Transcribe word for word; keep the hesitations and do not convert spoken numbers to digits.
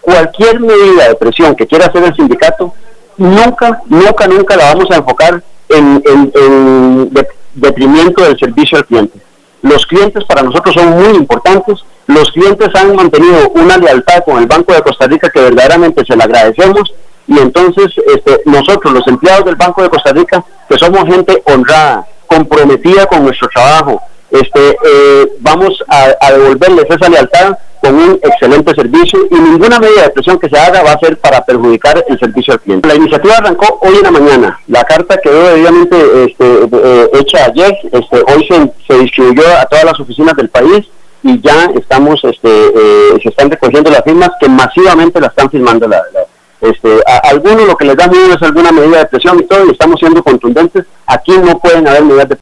cualquier medida de presión que quiera hacer el sindicato, nunca, nunca, nunca la vamos a enfocar en, en, en de, detrimento del servicio al cliente. Los clientes para nosotros son muy importantes, los clientes han mantenido una lealtad con el Banco de Costa Rica que verdaderamente se le agradecemos, y entonces este, nosotros, los empleados del Banco de Costa Rica, que somos gente honrada, comprometida con nuestro trabajo, este, eh, vamos a, a devolverles esa lealtad con un excelente servicio, y ninguna medida de presión que se haga va a ser para perjudicar el servicio al cliente. La iniciativa arrancó hoy en la mañana, la carta quedó debidamente este, eh, hecha ayer, este, hoy se, se distribuyó a todas las oficinas del país, y ya estamos, este, eh, se están recogiendo las firmas que masivamente la están firmando. La, la, este, a algunos lo que les da miedo es alguna medida de presión y todo, y estamos siendo contundentes. Aquí no pueden haber medidas de